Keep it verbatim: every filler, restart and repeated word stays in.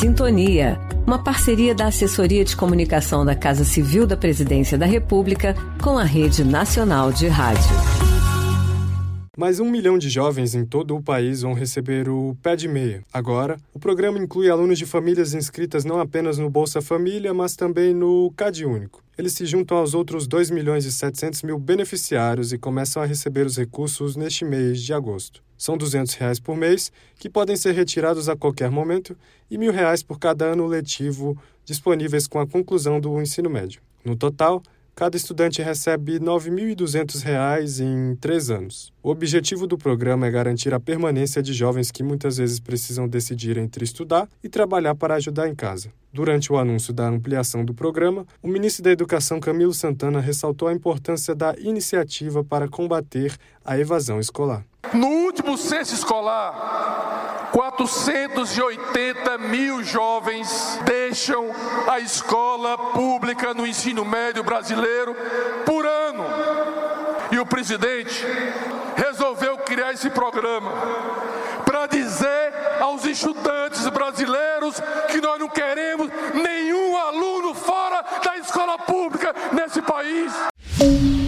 Sintonia, uma parceria da Assessoria de Comunicação da Casa Civil da Presidência da República com a Rede Nacional de Rádio. Mais um milhão de jovens em todo o país vão receber o Pé de Meia. Agora, o programa inclui alunos de famílias inscritas não apenas no Bolsa Família, mas também no CadÚnico. Eles se juntam aos outros dois milhões e setecentos mil beneficiários e começam a receber os recursos neste mês de agosto. São duzentos reais por mês, que podem ser retirados a qualquer momento, e mil reais por cada ano letivo disponíveis com a conclusão do ensino médio. No total, cada estudante recebe nove mil e duzentos reais em três anos. O objetivo do programa é garantir a permanência de jovens que muitas vezes precisam decidir entre estudar e trabalhar para ajudar em casa. Durante o anúncio da ampliação do programa, o ministro da Educação, Camilo Santana, ressaltou a importância da iniciativa para combater a evasão escolar. No último censo escolar, quatrocentos e oitenta mil jovens deixam a escola pública no ensino médio brasileiro por ano. E o presidente resolveu criar esse programa para dizer aos estudantes brasileiros que nós não queremos nenhum aluno fora da escola pública nesse país.